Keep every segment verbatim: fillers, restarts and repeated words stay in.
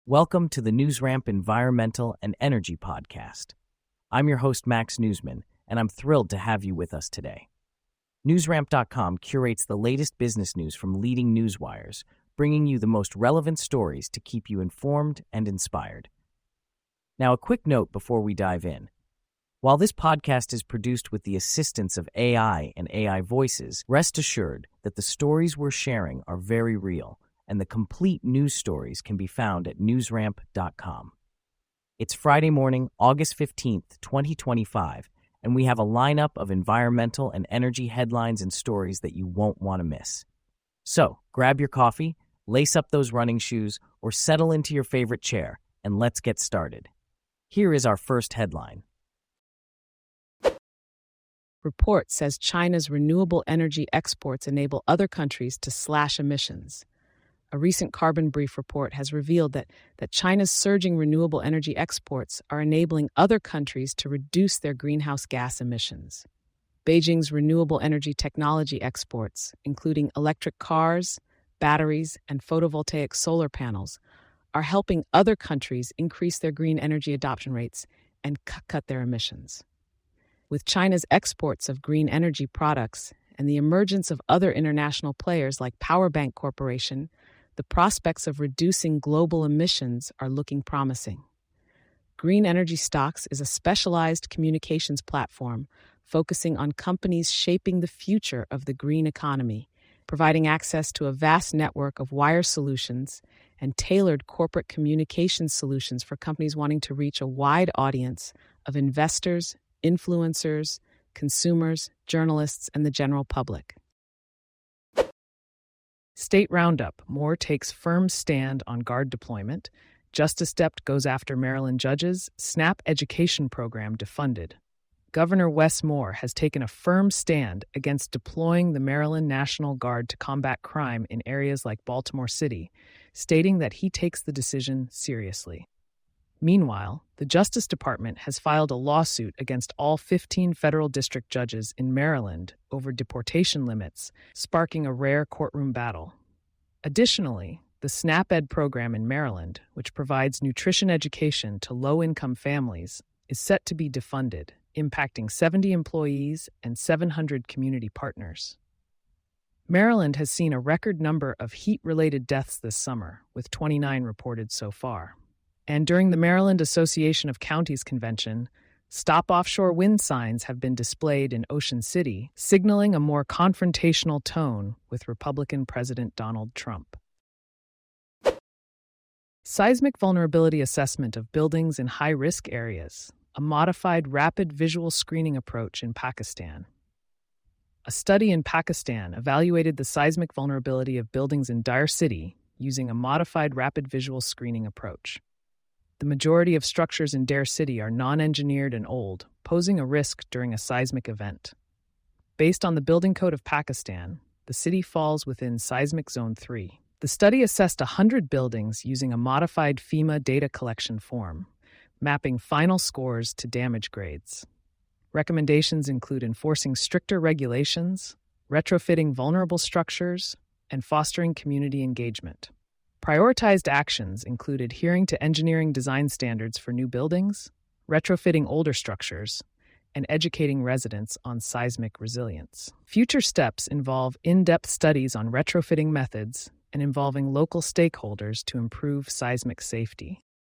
Welcome to the NewsRamp Environmental and Energy Podcast. I'm your host, Max Newsman, and I'm thrilled to have you with us today. NewsRamp dot com curates the latest business news from leading news wires, bringing you the most relevant stories to keep you informed and inspired. Now, a quick note before we dive in. While this podcast is produced with the assistance of A I and A I voices, rest assured that the stories we're sharing are very real, and the complete news stories can be found at NewsRamp dot com. It's Friday morning, August fifteenth, twenty twenty-five, and we have a lineup of environmental and energy headlines and stories that you won't want to miss. So, grab your coffee, lace up those running shoes, or settle into your favorite chair, and let's get started. Here is our first headline. Report says China's renewable energy exports enable other countries to slash emissions. A recent Carbon Brief report has revealed that, that China's surging renewable energy exports are enabling other countries to reduce their greenhouse gas emissions. Beijing's renewable energy technology exports, including electric cars, batteries, and photovoltaic solar panels, are helping other countries increase their green energy adoption rates and c- cut their emissions. With China's exports of green energy products and the emergence of other international players like Powerbank Corporation, the prospects of reducing global emissions are looking promising. Green Energy Stocks is a specialized communications platform focusing on companies shaping the future of the green economy, providing access to a vast network of wire solutions and tailored corporate communications solutions for companies wanting to reach a wide audience of investors, influencers, consumers, journalists, and the general public. State Roundup. Moore takes firm stand on guard deployment. Justice Dept goes after Maryland judges. SNAP education program defunded. Governor Wes Moore has taken a firm stand against deploying the Maryland National Guard to combat crime in areas like Baltimore City, stating that he takes the decision seriously. Meanwhile, the Justice Department has filed a lawsuit against all fifteen federal district judges in Maryland over deportation limits, sparking a rare courtroom battle. Additionally, the SNAP Ed program in Maryland, which provides nutrition education to low-income families, is set to be defunded, impacting seventy employees and seven hundred community partners. Maryland has seen a record number of heat-related deaths this summer, with twenty-nine reported so far. And during the Maryland Association of Counties convention, stop offshore wind signs have been displayed in Ocean City, signaling a more confrontational tone with Republican President Donald Trump. Seismic vulnerability assessment of buildings in high-risk areas, a modified rapid visual screening approach in Pakistan. A study in Pakistan evaluated the seismic vulnerability of buildings in Dire City using a modified rapid visual screening approach. The majority of structures in Dare City are non-engineered and old, posing a risk during a seismic event. Based on the Building Code of Pakistan, the city falls within Seismic Zone three. The study assessed one hundred buildings using a modified FEMA data collection form, mapping final scores to damage grades. Recommendations include enforcing stricter regulations, retrofitting vulnerable structures, and fostering community engagement. Prioritized actions include adhering to engineering design standards for new buildings, retrofitting older structures, and educating residents on seismic resilience. Future steps involve in-depth studies on retrofitting methods and involving local stakeholders to improve seismic safety.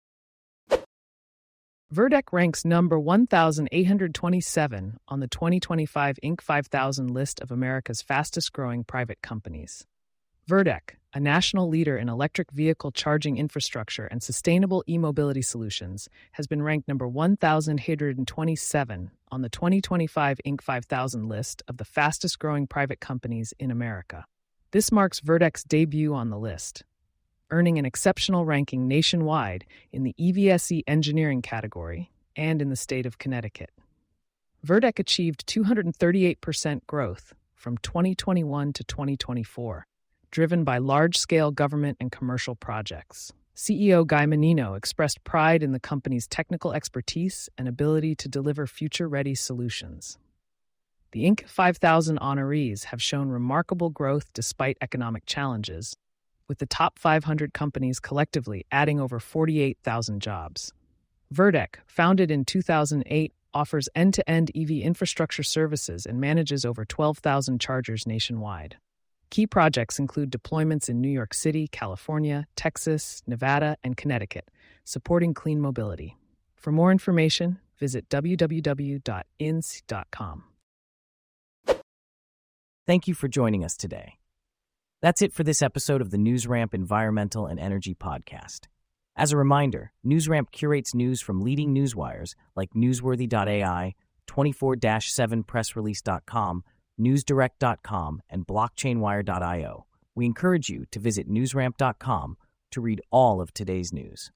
Verdec ranks number one thousand eight hundred twenty-seven on the twenty twenty-five Inc five thousand list of America's fastest-growing private companies. Verdec, a national leader in electric vehicle charging infrastructure and sustainable e-mobility solutions, has been ranked number one thousand eight hundred twenty-seven on the twenty twenty-five Inc five thousand list of the fastest-growing private companies in America. This marks Verdec's debut on the list, earning an exceptional ranking nationwide in the E V S E engineering category and in the state of Connecticut. Verdec achieved two hundred thirty-eight percent growth from twenty twenty-one to twenty twenty-four, driven by large-scale government and commercial projects. C E O Guy Menino expressed pride in the company's technical expertise and ability to deliver future-ready solutions. The Inc five thousand honorees have shown remarkable growth despite economic challenges, with the top five hundred companies collectively adding over forty-eight thousand jobs. Verdec, founded in two thousand eight, offers end-to-end E V infrastructure services and manages over twelve thousand chargers nationwide. Key projects include deployments in New York City, California, Texas, Nevada, and Connecticut, supporting clean mobility. For more information, visit w w w dot I N S dot com. Thank you for joining us today. That's it for this episode of the NewsRamp Environmental and Energy Podcast. As a reminder, NewsRamp curates news from leading newswires like newsworthy dot A I, twenty-four seven press release dot com, newsdirect dot com, and blockchain wire dot io. We encourage you to visit newsramp dot com to read all of today's news.